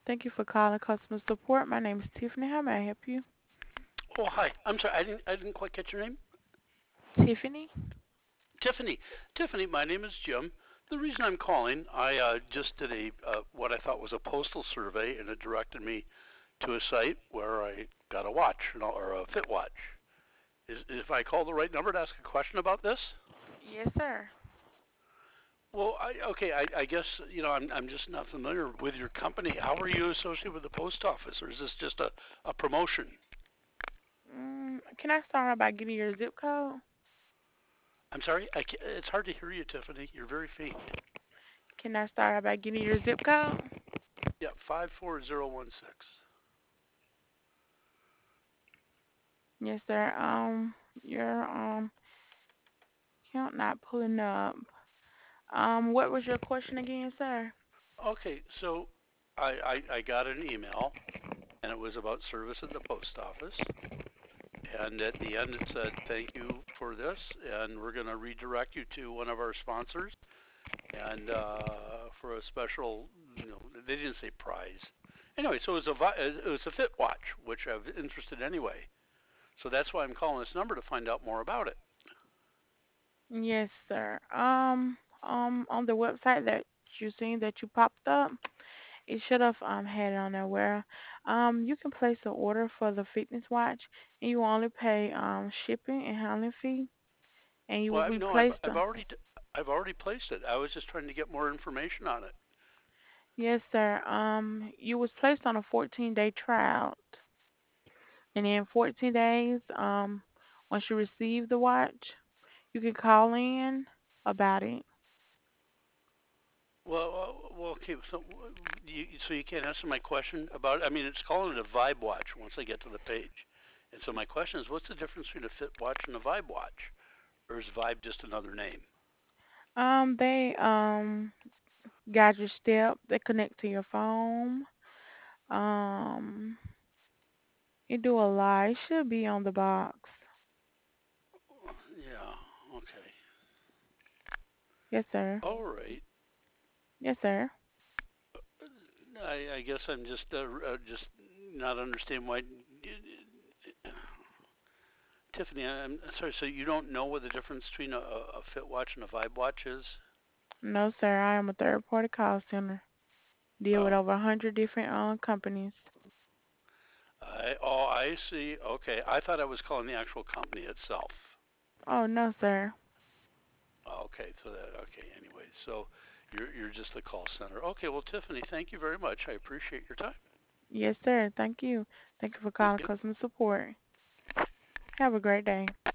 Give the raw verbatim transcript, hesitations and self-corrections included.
Thank you for calling customer support. My name is Tiffany. How may I help you? Oh, hi. I'm sorry. I didn't I didn't quite catch your name. Tiffany? Tiffany. Tiffany, my name is Jim. The reason I'm calling, I uh, just did a uh, what I thought was a postal survey, and it directed me to a site where I got a watch, you know, or a fit watch. Is if I call the right number to ask a question about this? Yes, sir. Well, I, okay. I, I guess you know I'm I'm just not familiar with your company. How are you associated with the post office, or is this just a, a promotion? Mm, can I start out by getting your zip code? I'm sorry. I ca it's hard to hear you, Tiffany. You're very faint. Can I start out by getting your zip code? Yeah, five four zero one six. Yes, sir. Um, your um count not pulling up. Um, what was your question again, sir? Okay, so I, I I got an email and it was about service at the post office. And at the end it said, thank you for this, and we're going to redirect you to one of our sponsors. And uh, for a special, you know, they didn't say prize. Anyway, so it was a it was a Fit Watch, which I'm interested anyway. So that's why I'm calling this number to find out more about it. Yes, sir. Um, um, on the website that you seen that you popped up, it should have um had it on there where um you can place an order for the fitness watch and you will only pay um shipping and handling fee and you Well, will I, be no, I've placed. I've already I've already placed it. I was just trying to get more information on it. Yes, sir. Um, you was placed on a fourteen day trial, and in fourteen days, um, once you receive the watch, you can call in about it. Well, well, well, okay. So you so you can't answer my question about. I mean, it's calling it a Vibe Watch once I get to the page. And so my question is, what's the difference between a Fit Watch and a Vibe Watch, or is Vibe just another name? Um, they um guide your step. They connect to your phone. Um, it do a lot. It should be on the box. Yeah. Okay. Yes, sir. All right. Yes, sir. I, I guess I'm just uh, uh, just not understanding why. Tiffany, I'm sorry. So you don't know what the difference between a, a Fit Watch and a Vibe Watch is? No, sir. I am a third party call center. Deal with Oh. over a hundred different um companies. I, oh, I see. Okay. I thought I was calling the actual company itself. Oh no, sir. Okay, so that okay. Anyway, so you're you're just the call center. Okay, well, Tiffany, thank you very much. I appreciate your time. Yes, sir. Thank you. Thank you for calling Yep. customer support. Have a great day.